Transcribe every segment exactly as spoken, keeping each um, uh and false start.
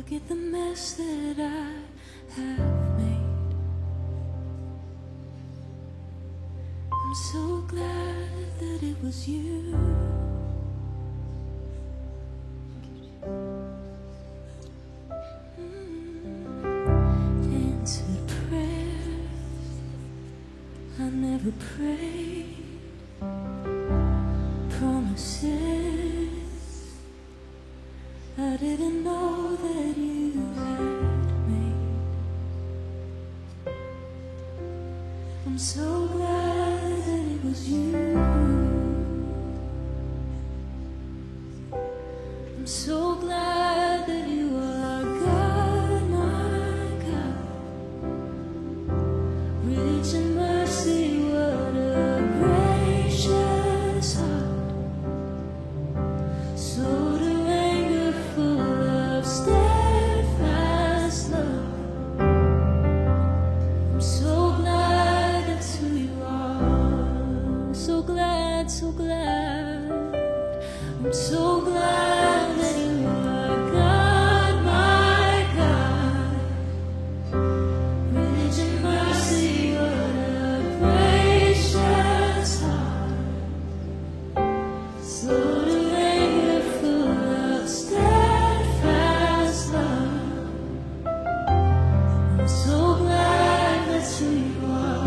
Look at the mess that I have made. I'm so glad that it was you. Mm. Answered prayers I never prayed. Promises I didn't know that you had made. I'm so glad that it was you. I'm so glad that you are God, my God. Rich in mercy, what a gracious heart. So to anger, full of steadfast love. I'm so glad that's who you are. So glad, so glad. I'm so glad that you are God, my God. Rich in mercy, what a gracious heart. Slow to anger, full of steadfast love. I'm so glad that's who you are.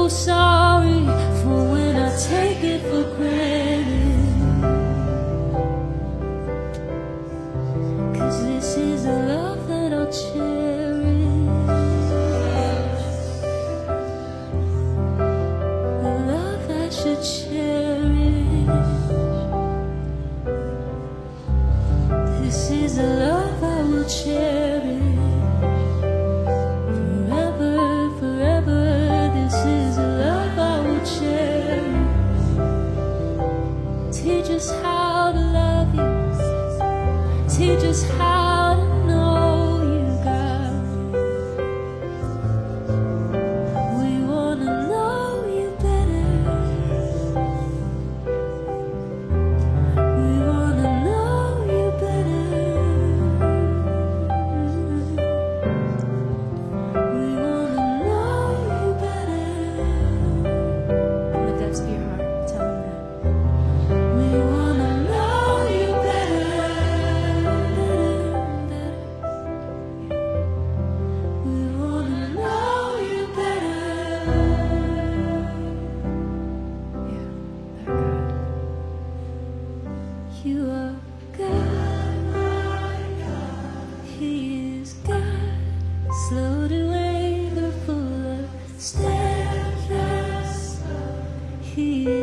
sorry for when I take it for granted, 'cause this is a love that I'll cherish, a love I should cherish. This is a love I will cherish forever, forever. This is a love I will cherish. Teach us how to love you. Teach us how to know you, God. We wanna know you better. We wanna know you better. We wanna know you better. From the depths of your heart, tell him that. We wanna know you better, better, better. We wanna know you better. Yeah, better God. You are God, my God. He is God, slow to anger, full of steadfast love. He